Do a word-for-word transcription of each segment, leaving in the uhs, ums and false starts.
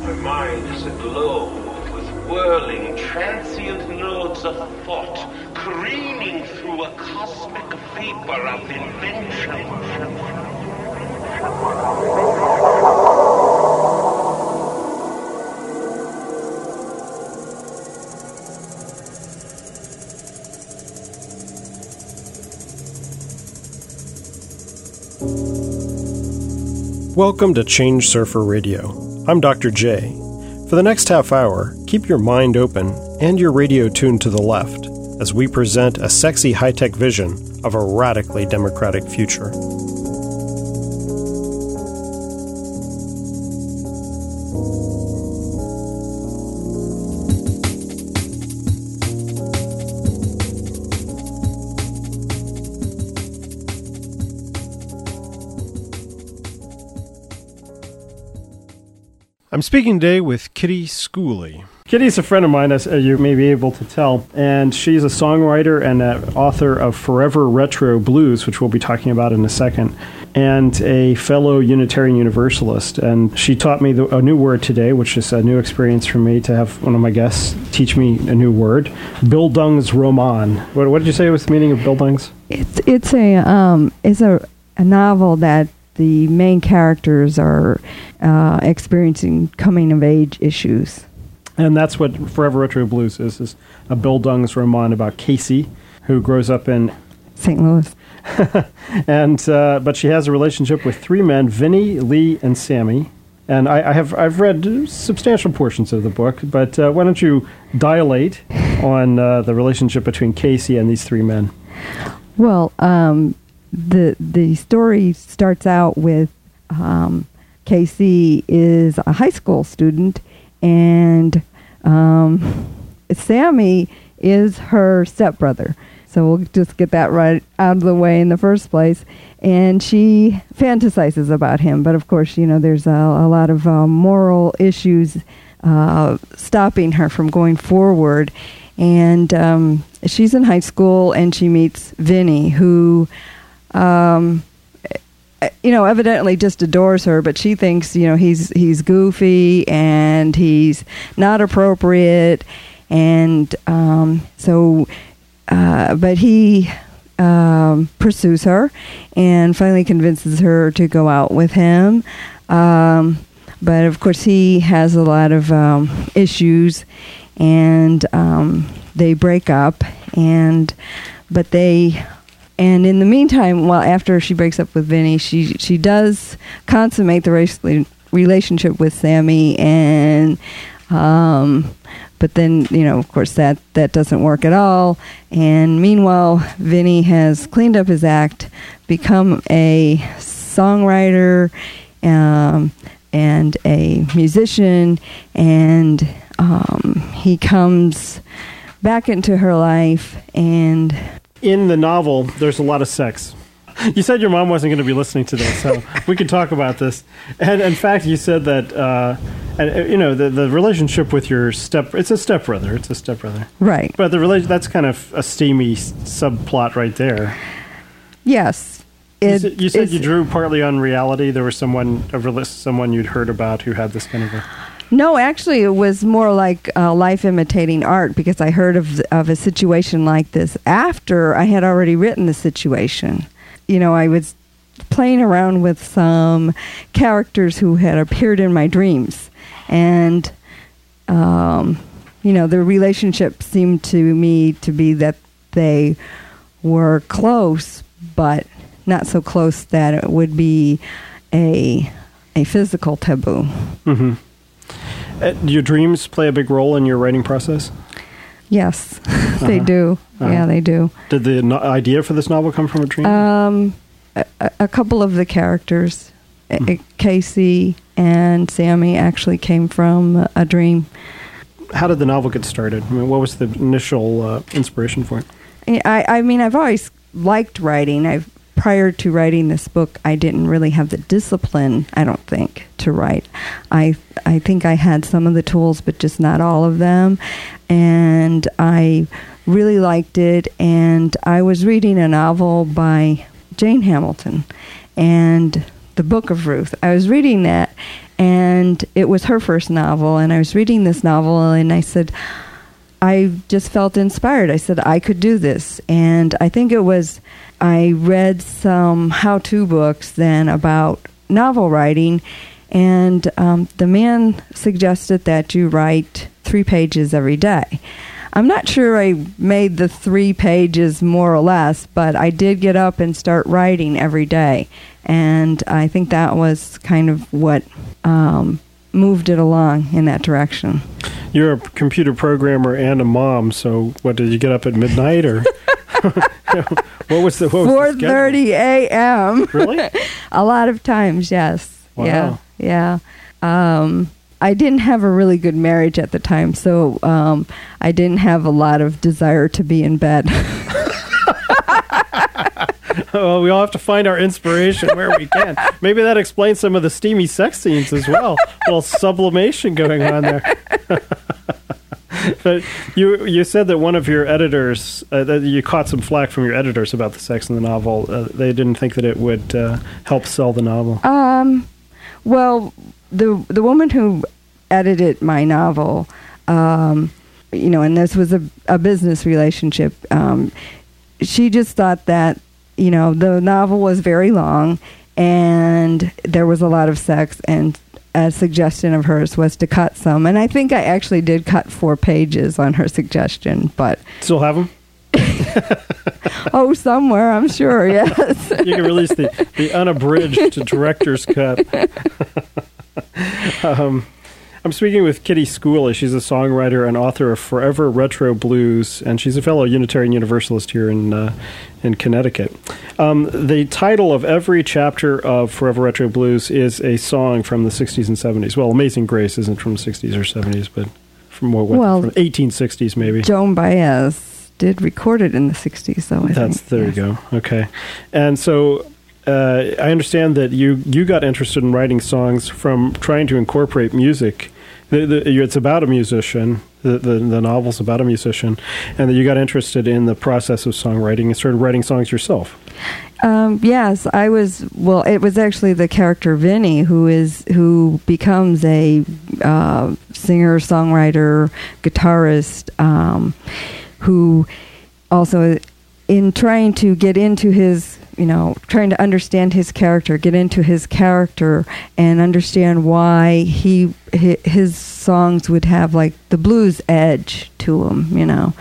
Her mind is aglow with whirling, transient loads of thought, careening through a cosmic vapor of invention. Welcome to Change Surfer Radio. I'm Doctor J. For the next half hour, keep your mind open and your radio tuned to the left as we present a sexy high-tech vision of a radically democratic future. I'm speaking today with Kitty Schooley. Kitty's a friend of mine, as you may be able to tell, and she's a songwriter and an author of Forever Retro Blues, which we'll be talking about in a second, and a fellow Unitarian Universalist. And she taught me the, a new word today, which is a new experience for me to have one of my guests teach me a new word, Bildungsroman. What, what did you say was the meaning of Bildungs? It's it's a um it's a, a novel that the main characters are uh, experiencing coming-of-age issues. And that's what Forever Retro Blues is, is a Bildungsroman about Casey, who grows up in Saint Louis. and uh, But she has a relationship with three men, Vinny, Lee, and Sammy. And I, I have, I've read substantial portions of the book, but uh, why don't you dilate on uh, the relationship between Casey and these three men? Well, um... The the story starts out with um, Casey is a high school student, and um, Sammy is her stepbrother. So we'll just get that right out of the way in the first place. And she fantasizes about him, but of course, you know, there's a, a lot of uh, moral issues uh, stopping her from going forward. And um, she's in high school, and she meets Vinny, who... Um, you know, evidently just adores her, but she thinks, you know, he's he's goofy and he's not appropriate, and um, so, uh, but he um, pursues her and finally convinces her to go out with him. Um, but of course, he has a lot of um, issues, and um, they break up, and but they. And in the meantime, well, after she breaks up with Vinny, she she does consummate the race, relationship with Sammy, and um, but then, you know, of course, that, that doesn't work at all. And meanwhile, Vinny has cleaned up his act, become a songwriter um, and a musician, and um, he comes back into her life. And in the novel, there's a lot of sex. You said your mom wasn't going to be listening to this, so we could talk about this. And in fact, you said that, uh, and, you know, the the relationship with your step, it's a stepbrother, it's a stepbrother. Right. But the relation, that's kind of a steamy subplot right there. Yes. It, you said, you, said you drew partly on reality. There was someone, a, someone you'd heard about who had this kind of a... No, actually, it was more like uh, life imitating art, because I heard of of a situation like this after I had already written the situation. You know, I was playing around with some characters who had appeared in my dreams, and um, you know, the relationship seemed to me to be that they were close, but not so close that it would be a a physical taboo. Mm-hmm. Uh, do your dreams play a big role in your writing process? Yes, they uh-huh. do. Uh-huh. Yeah, they do. Did the no- idea for this novel come from a dream? Um, a, a couple of the characters, mm. Casey and Sammy, actually came from a dream. How did the novel get started? I mean, what was the initial uh, inspiration for it? I, I mean, I've always liked writing. I've Prior to writing this book, I didn't really have the discipline, I don't think, to write. I I think I had some of the tools, but just not all of them. And I really liked it. And I was reading a novel by Jane Hamilton, and The Book of Ruth. I was reading that, And it was her first novel, and I was reading this novel, and I said, I just felt inspired. I said, I could do this. And I think it was, I read some how-to books then about novel writing, and um, the man suggested that you write three pages every day. I'm not sure I made the three pages more or less, but I did get up and start writing every day. And I think that was kind of what um, moved it along in that direction. You're a computer programmer and a mom, so what, did you get up at midnight or what was the what four thirty a.m. Really? A lot of times, yes. Wow. Yeah, yeah. Um, I didn't have a really good marriage at the time, so um, I didn't have a lot of desire to be in bed. Well, we all have to find our inspiration where we can. Maybe that explains some of the steamy sex scenes as well. A little sublimation going on there. But you you said that one of your editors, uh, that you caught some flack from your editors about the sex in the novel. Uh, they didn't think that it would uh, help sell the novel. Um, well, the the woman who edited my novel, um, you know, and this was a, a business relationship, um, she just thought that, you know, the novel was very long and there was a lot of sex, and a suggestion of hers was to cut some. And I think I actually did cut four pages on her suggestion, but... Still have them? Oh, somewhere, I'm sure, yes. You can release the, the unabridged director's cut. um, I'm speaking with Kitty Schooley. She's a songwriter and author of Forever Retro Blues, and she's a fellow Unitarian Universalist here in uh, in Connecticut. Um, the title of every chapter of Forever Retro Blues is a song from the sixties and seventies. Well, Amazing Grace isn't from the sixties or seventies, but from what, what well, from eighteen sixties maybe. Joan Baez did record it in the sixties, though. I That's think. There yes. you go. Okay, and so. Uh, I understand that you, you got interested in writing songs from trying to incorporate music. The, the, it's about a musician. The, the, the novel's about a musician. And that you got interested in the process of songwriting and started writing songs yourself. Um, yes, I was, well, it was actually the character Vinny who is, who becomes a uh, singer, songwriter, guitarist, um, who also, in trying to get into his, you know, trying to understand his character, get into his character, and understand why he his songs would have like the blues edge to them. You know,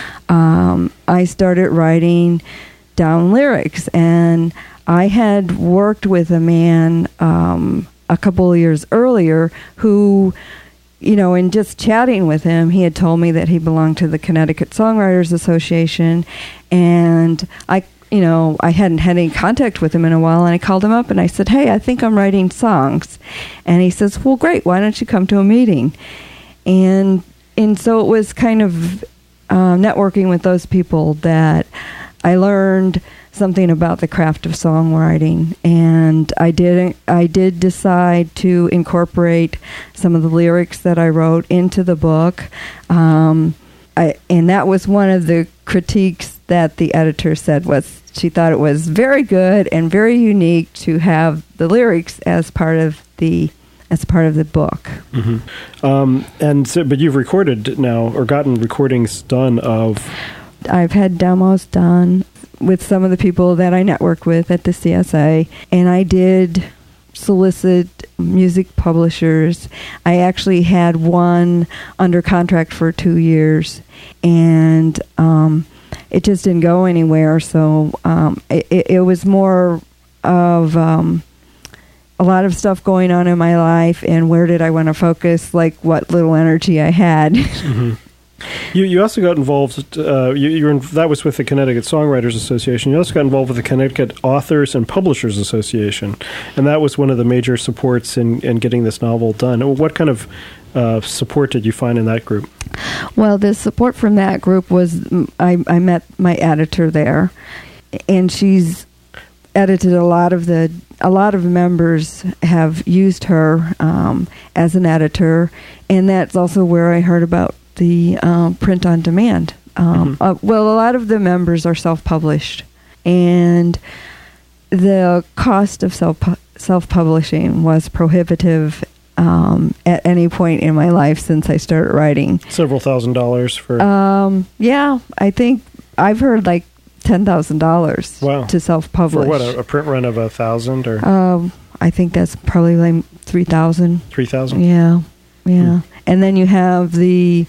um, I started writing down lyrics, and I had worked with a man um, a couple of years earlier who, you know, in just chatting with him, he had told me that he belonged to the Connecticut Songwriters Association, and I. You know, I hadn't had any contact with him in a while, and I called him up and I said, hey, I think I'm writing songs. And he says, well, great, why don't you come to a meeting? And and so it was kind of uh, networking with those people that I learned something about the craft of songwriting. And I did, I did decide to incorporate some of the lyrics that I wrote into the book. Um, I, and that was one of the critiques that the editor said was she thought it was very good and very unique to have the lyrics as part of the as part of the book. Mm-hmm. Um, and so, but you've recorded now or gotten recordings done of. I've had demos done with some of the people that I networked with at the C S A, and I did solicit music publishers. I actually had one under contract for two years, and um, it just didn't go anywhere. So um, it, it was more of um, a lot of stuff going on in my life, and where did I want to focus, like what little energy I had. Mm-hmm. You you also got involved. Uh, you, you were in, that was with the Connecticut Songwriters Association. You also got involved with the Connecticut Authors and Publishers Association, and that was one of the major supports in, in getting this novel done. What kind of uh, support did you find in that group? Well, the support from that group was I, I met my editor there, and she's edited a lot of the a lot of members have used her um, as an editor, and that's also where I heard about the um, print on demand. Um, mm-hmm. uh, well, a lot of the members are self-published, and the cost of self self-publishing was prohibitive um, at any point in my life since I started writing. Several thousand dollars for... Um, yeah, I think I've heard like ten thousand dollars wow. to self-publish. For what, a, a print run of a thousand or? Um, I think that's probably like three thousand. Three thousand? Yeah, yeah. Hmm. And then you have the,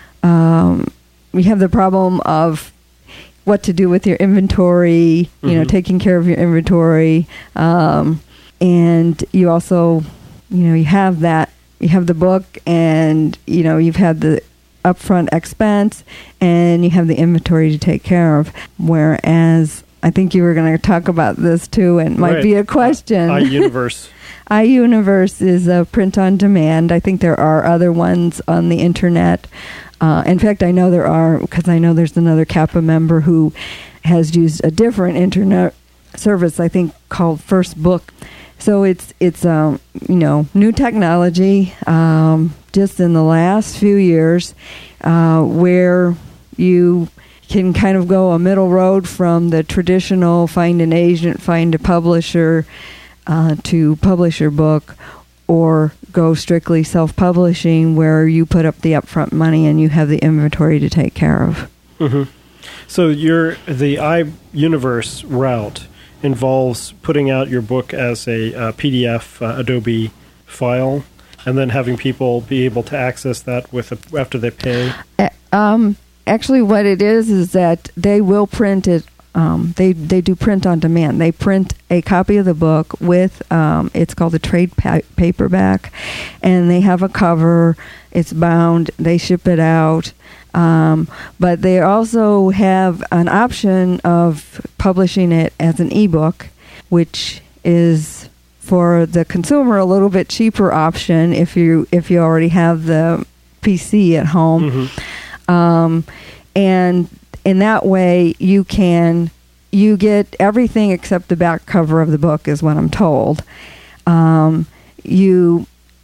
um, you have the problem of what to do with your inventory, you mm-hmm. know, taking care of your inventory. Um, and you also, you know, you have that, you have the book and, you know, you've had the upfront expense and you have the inventory to take care of. Whereas I think you were going to talk about this too, and it might right. be a question. Uh, iUniverse. iUniverse is a print on demand. I think there are other ones on the internet. Uh, in fact, I know there are, because I know there's another Kappa member who has used a different internet service, I think, called First Book. So it's, it's um, you know, new technology um, just in the last few years uh, where you can kind of go a middle road from the traditional find an agent, find a publisher uh, to publish your book, or go strictly self-publishing where you put up the upfront money and you have the inventory to take care of. Mm-hmm. So your the iUniverse route involves putting out your book as a uh, P D F uh, Adobe file and then having people be able to access that with a, after they pay? Uh, um, actually, what it is is that they will print it. Um, they they do print on demand. They print a copy of the book with, um, it's called a trade pa- paperback, and they have a cover. It's bound. They ship it out. Um, but they also have an option of publishing it as an ebook, which is for the consumer a little bit cheaper option if you if you already have the P C at home. Mm-hmm. Um, and in that way, you can you get everything except the back cover of the book, is what I'm told. Um, you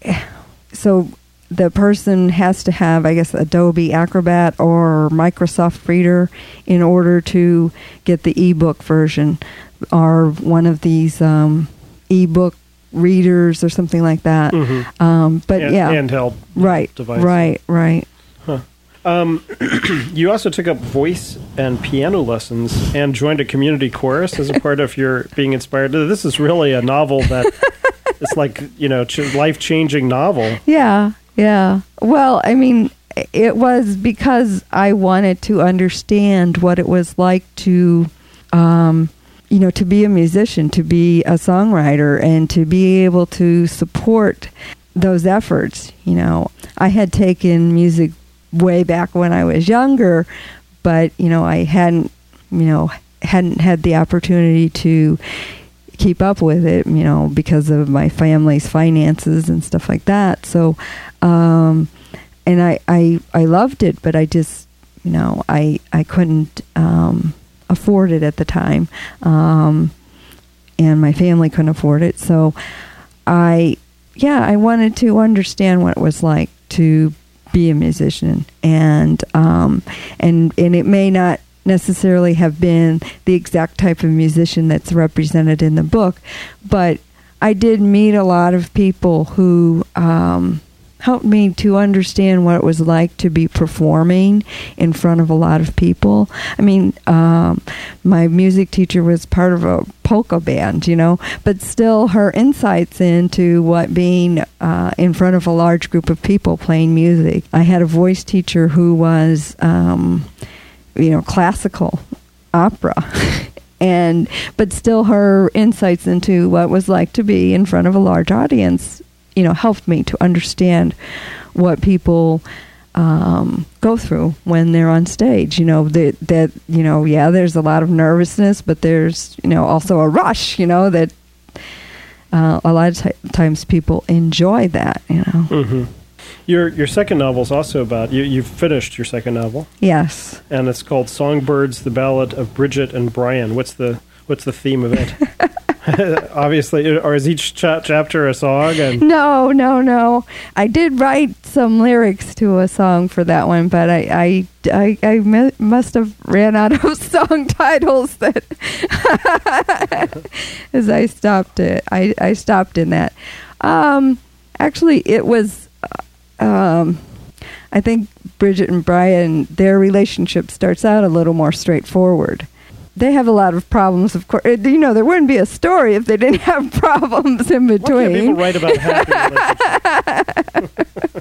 so the person has to have, I guess, Adobe Acrobat or Microsoft Reader in order to get the ebook version, or one of these um, ebook readers or something like that. Mm-hmm. Um, but and, yeah, handheld right, device. right, right. Huh. Um, you also took up voice and piano lessons and joined a community chorus as a part of your being inspired. This is really a novel that it's like, you know, ch- life-changing novel. Yeah, yeah. Well, I mean, it was because I wanted to understand what it was like to, um, you know, to be a musician, to be a songwriter, and to be able to support those efforts. You know, I had taken music way back when I was younger, but, you know, I hadn't, you know, hadn't had the opportunity to keep up with it, you know, because of my family's finances and stuff like that. So, um, and I, I, I loved it, but I just, you know, I, I couldn't, um, afford it at the time. Um, and my family couldn't afford it. So I, yeah, I wanted to understand what it was like to be a musician, and um, and and it may not necessarily have been the exact type of musician that's represented in the book, but I did meet a lot of people who um, helped me to understand what it was like to be performing in front of a lot of people. I mean, um, my music teacher was part of a polka band, you know, but still her insights into what being uh, in front of a large group of people playing music. I had a voice teacher who was, um, you know, classical opera. and but still her insights into what it was like to be in front of a large audience, you know, helped me to understand what people um, go through when they're on stage. You know, that, that, you know, yeah, there's a lot of nervousness, but there's, you know, also a rush, you know, that uh, a lot of t- times people enjoy that, you know. Mm-hmm. Your your second novel is also about, you, you've finished your second novel. Yes. And it's called Songbirds, the Ballad of Bridget and Brian. What's the what's the theme of it? Obviously, or is each cha- chapter a song? And no, no, no. I did write some lyrics to a song for that one, but I, I, I, I me- must have ran out of song titles that as I stopped it. I, I stopped in that. Um, actually, it was. Um, I think Bridget and Brian, their relationship starts out a little more straightforward. They have a lot of problems, of course. You know, there wouldn't be a story if they didn't have problems in between. Why can't people write about happy relationships?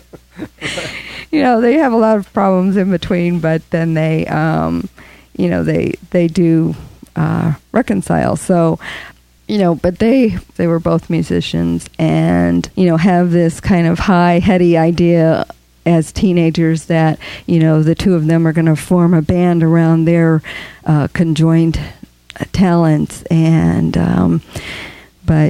You know, they have a lot of problems in between, but then they, um, you know, they they do uh, reconcile. So, you know, but they they were both musicians, and you know, have this kind of high, heady idea as teenagers that, you know, the two of them are going to form a band around their uh, conjoined uh, talents, and um, but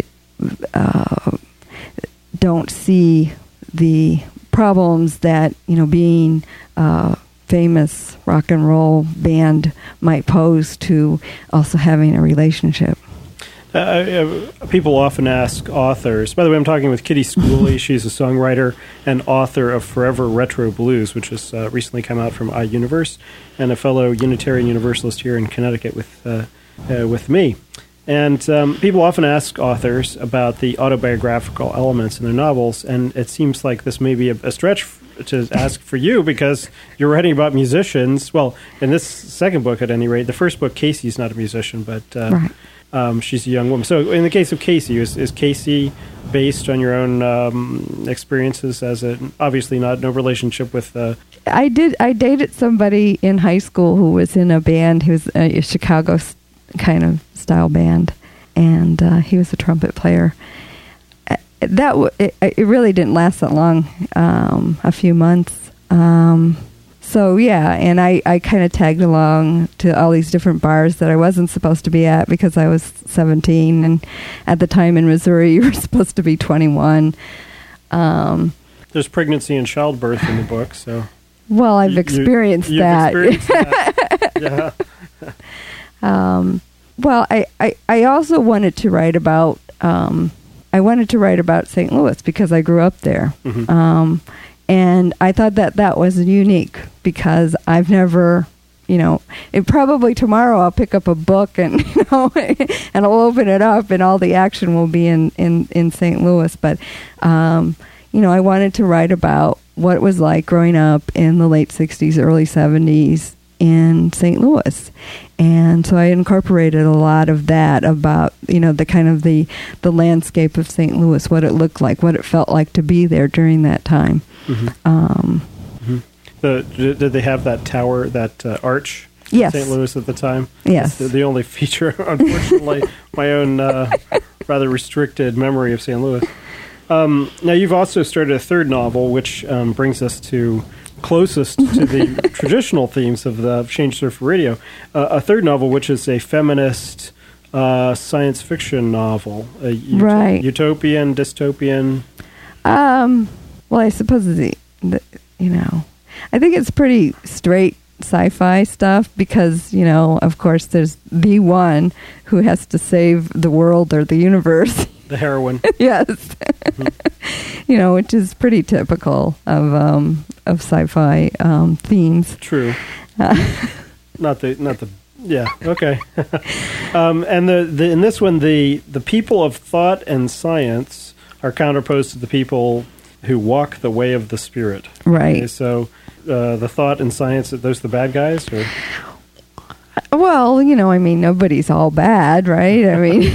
uh, don't see the problems that, you know, being a famous rock and roll band might pose to also having a relationship. Uh, uh, people often ask authors. By the way, I'm talking with Kitty Schooley. She's a songwriter and author of Forever Retro Blues, which has uh, recently come out from iUniverse, and a fellow Unitarian Universalist here in Connecticut with uh, uh, with me. And um, people often ask authors about the autobiographical elements in their novels, and it seems like this may be a, a stretch f- to ask for you, because you're writing about musicians. Well, in this second book, at any rate. The first book, Casey's not a musician, but uh, right. um, she's a young woman. So in the case of Casey, is, is Casey based on your own um, experiences as a, obviously not no relationship with... Uh, I did. I dated somebody in high school who was in a band, who was a Chicago kind of style band, and uh, he was a trumpet player. Uh, that w- it, it really didn't last that long, um, a few months. Um, so yeah, and I, I kind of tagged along to all these different bars that I wasn't supposed to be at because I was seventeen, and at the time in Missouri you were supposed to be twenty-one. Um, There's pregnancy and childbirth in the book, so... Well, I've you, experienced you, that. Experienced that. Yeah. Um, well, I, I, I also wanted to write about um, I wanted to write about Saint Louis because I grew up there, Mm-hmm. um, and I thought that that was unique because I've never, you know, it probably tomorrow I'll pick up a book and you know and I'll open it up and all the action will be in in, in Saint Louis, but um, you know, I wanted to write about what it was like growing up in the late sixties, early seventies. In Saint Louis, and so I incorporated a lot of that about, you know, the kind of the the landscape of Saint Louis, what it looked like, what it felt like to be there during that time. Mm-hmm. Um, mm-hmm. The, did they have that tower, that uh, arch yes. in Saint Louis at the time? Yes. That's the, the only feature, unfortunately, my own uh, rather restricted memory of Saint Louis. Um, now, you've also started a third novel, which um, brings us to closest to the traditional themes of the Change Surfer Radio. Uh, a third novel, which is a feminist uh, science fiction novel, a ut- right. utopian, dystopian. Um, well, I suppose the, the you know, I think it's pretty straight sci-fi stuff because, you know, of course, there's the one who has to save the world or the universe. The heroine. Yes. Mm-hmm. You know, which is pretty typical of um, of sci-fi um, themes. True. Uh, not the not the yeah okay. um, and the, the in this one the the people of thought and science are counterposed to the people who walk the way of the spirit. Right. Okay, so uh, the thought and science, are those the bad guys or? Well, you know, I mean, nobody's all bad, right? I mean,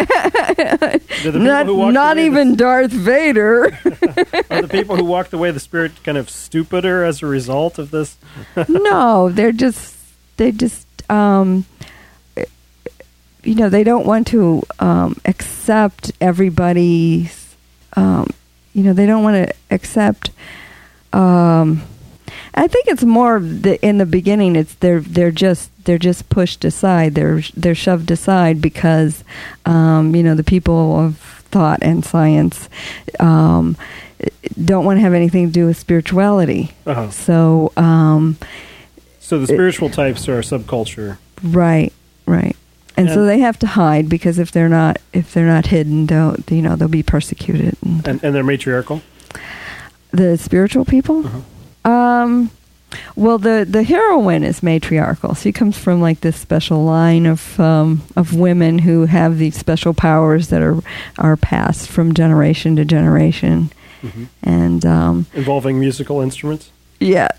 not, not even the, Darth Vader. Are the people who walk the way of the spirit kind of stupider as a result of this? No, they're just, they just, um, you know, they don't want to um, accept everybody's, um, you know, they don't want to accept, um, I think it's more the, in the beginning. It's they're they're just they're just pushed aside. They're they're shoved aside because um, you know, the people of thought and science um, don't want to have anything to do with spirituality. Uh-huh. So um, so the spiritual it, types are a subculture. Right, right, and, and so they have to hide because if they're not if they're not hidden, they'll you know they'll be persecuted. And and, and they're matriarchal. The spiritual people. Uh-huh. Um, well, the, the heroine is matriarchal. She comes from like this special line of um, of women who have these special powers that are are passed from generation to generation, Mm-hmm. And um, involving musical instruments? Yes.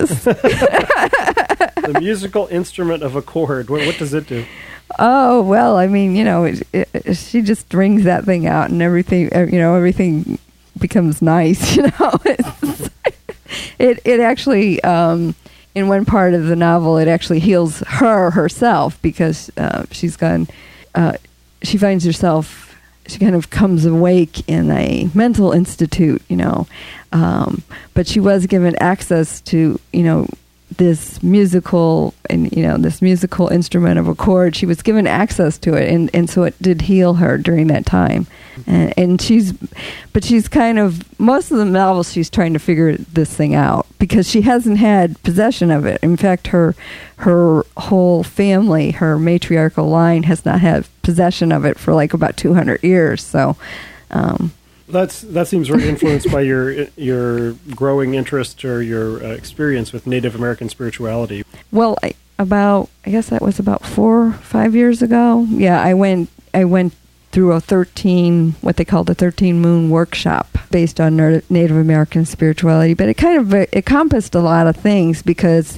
The musical instrument of a chord. What, what does it do? Oh, well, I mean, you know, it, it, she just rings that thing out and everything, you know, everything becomes nice, you know. It's, it it actually, um, in one part of the novel, it actually heals her herself because uh, she's gone, uh, she finds herself, she kind of comes awake in a mental institute, you know. Um, but she was given access to, you know, this musical and you know this musical instrument of a chord. She was given access to it, and, and so it did heal her during that time. And, and she's, but she's kind of most of the novels she's trying to figure this thing out because she hasn't had possession of it. In fact, her her whole family, her matriarchal line, has not had possession of it for like about two hundred years. So. Um, That's that seems very influenced by your your growing interest or your uh, experience with Native American spirituality. Well, I, about I guess that was about four five years ago. Yeah, I went I went through a thirteen what they called a thirteen moon workshop based on Native American spirituality, but it kind of it encompassed a lot of things because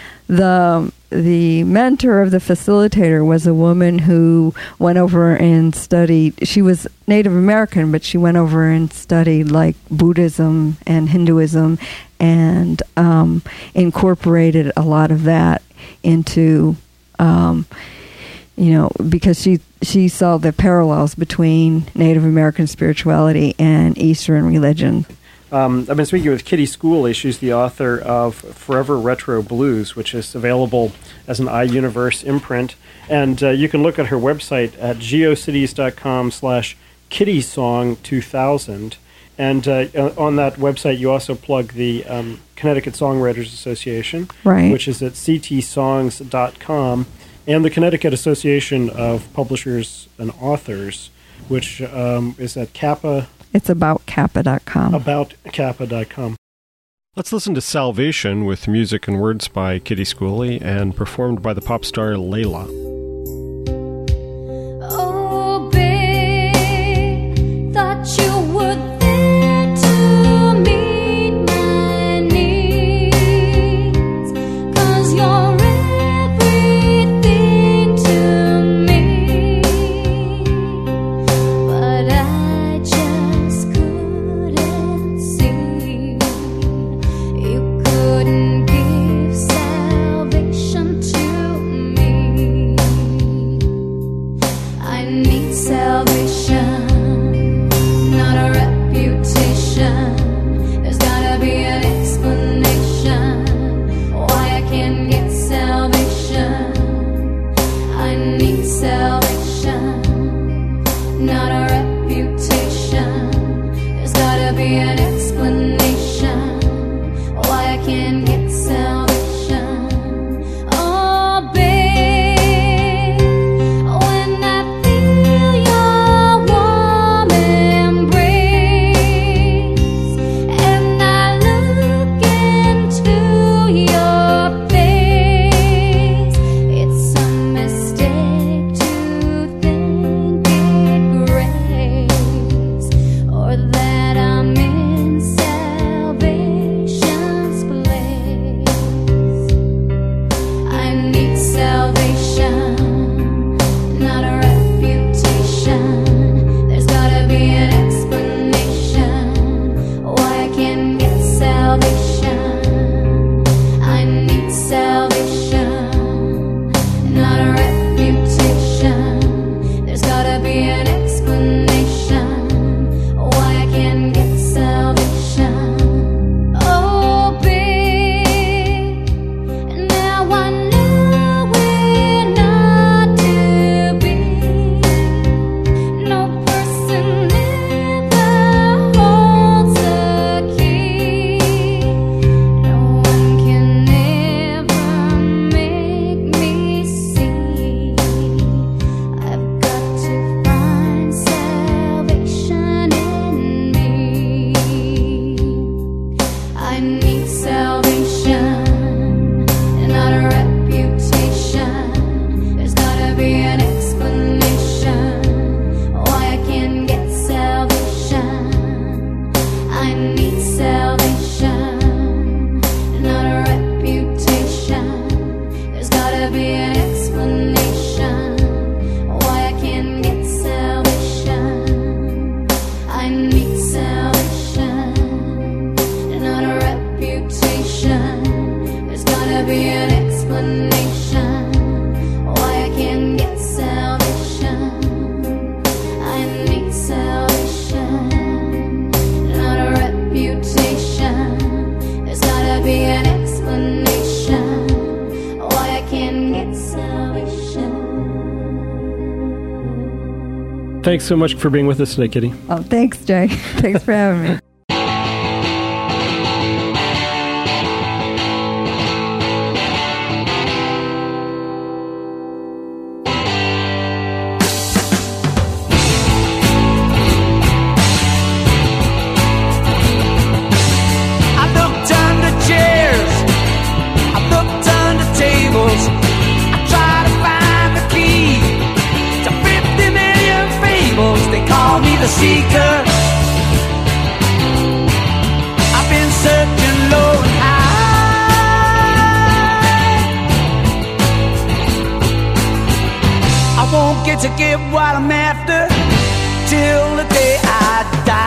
the the mentor of the facilitator was a woman who went over and studied. She was Native American, but she went over and studied like Buddhism and Hinduism and um, incorporated a lot of that into, um, you know, because she she saw the parallels between Native American spirituality and Eastern religion. Um, I've been speaking with Kitty Schooley. She's the author of Forever Retro Blues, which is available as an iUniverse imprint. And uh, you can look at her website at geocities.com slash kittysong2000. And uh, on that website, you also plug the um, Connecticut Songwriters Association, right, which is at c t songs dot com, and the Connecticut Association of Publishers and Authors, which um, is at Kappa. It's about kappa dot com. About kappa dot com. Let's listen to Salvation with music and words by Kitty Schooley and performed by the pop star Layla. Oh, babe, thought you were there to meet my needs, 'cause you're everything to me, but I just couldn't see, you couldn't give salvation to me. be an explanation why I can't get salvation. I need salvation, not a reputation. There's gotta be an explanation why I can't get salvation. Thanks so much for being with us today, Kitty. Oh, thanks, Jay. Thanks for having me. The seeker, I've been searching low and high. I won't get to get what I'm after till the day I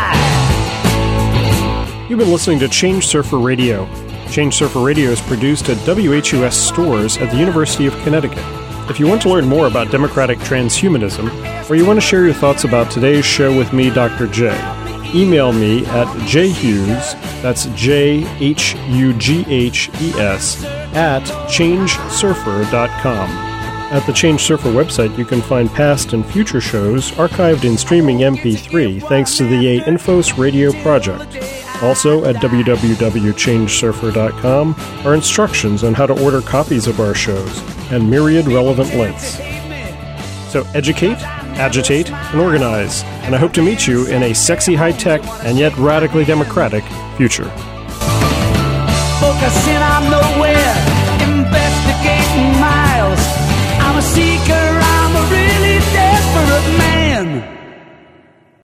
die. You've been listening to Change Surfer Radio. Change Surfer Radio is produced at W H U S stores at the University of Connecticut. If you want to learn more about democratic transhumanism, or you want to share your thoughts about today's show with me, Doctor J, email me at jhughes, that's J H U G H E S, at change surfer dot com. At the Change Surfer website, you can find past and future shows archived in streaming M P three thanks to the A Infos Radio project. Also, at w w w dot change surfer dot com are instructions on how to order copies of our shows and myriad relevant links. So educate, agitate, and organize, and I hope to meet you in a sexy high-tech and yet radically democratic future. Focusing, I'm nowhere.